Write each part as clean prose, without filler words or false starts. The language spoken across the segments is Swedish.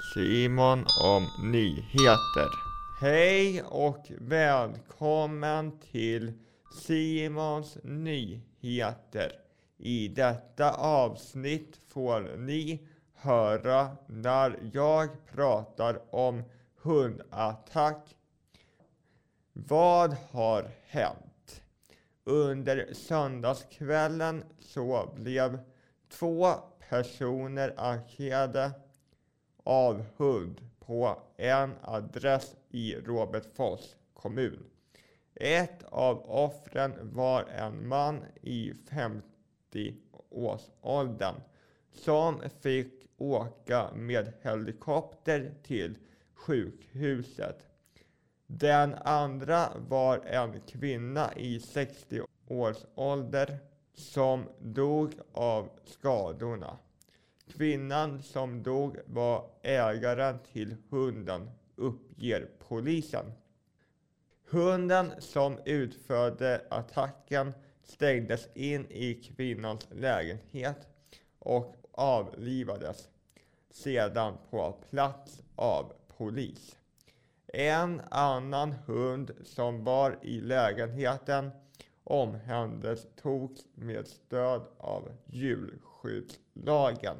Simon om nyheter. Hej och välkommen till Simons nyheter. I detta avsnitt får ni höra när jag pratar om hundattack. Vad har hänt? Under söndagskvällen så blev 2 personer attackerade av hund på en adress i Robertsfors kommun. Ett av offren var en man i 50-årsåldern som fick åka med helikopter till sjukhuset. Den andra var en kvinna i 60-årsåldern som dog av skadorna. Kvinnan som dog var ägaren till hunden, uppger polisen. Hunden som utförde attacken stängdes in i kvinnans lägenhet och avlivades sedan på plats av polis. En annan hund som var i lägenheten omhändertogs med stöd av djurskyddslagen.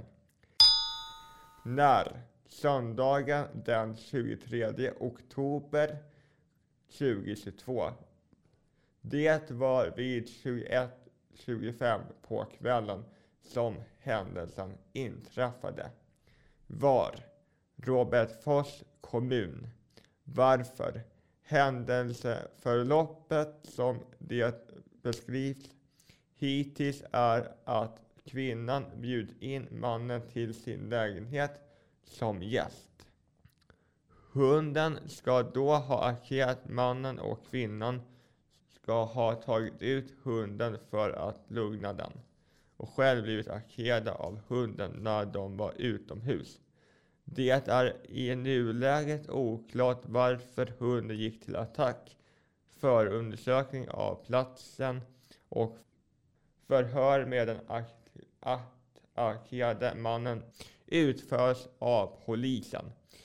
När söndagen den 23 oktober 2022. Det var vid 21:25 på kvällen som händelsen inträffade. Var Robertsfors kommun. Varför? Händelseförloppet som det beskrivs hittills är att kvinnan bjöd in mannen till sin lägenhet som gäst. Hunden ska då ha attackerat mannen och kvinnan ska ha tagit ut hunden för att lugna den och själv blivit attackerad av hunden när de var utomhus. Det är i nuläget oklart varför hunden gick till attack. Förundersökning av platsen och förhör med den attackerade mannen utförs av polisen.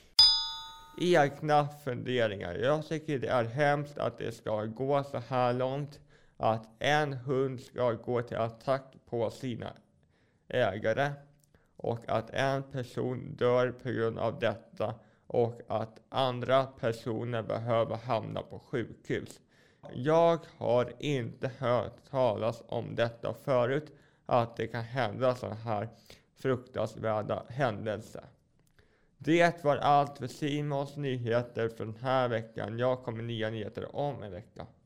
Egna funderingar. Jag tycker det är hemskt att det ska gå så här långt. Att en hund ska gå till attack på sina ägare. Och att en person dör på grund av detta. Och att andra personer behöver hamna på sjukhus. Jag har inte hört talas om detta förut. Att det kan hända sådana här fruktansvärda händelser. Det var allt för Simons nyheter för den här veckan. Jag kommer nya nyheter om en vecka.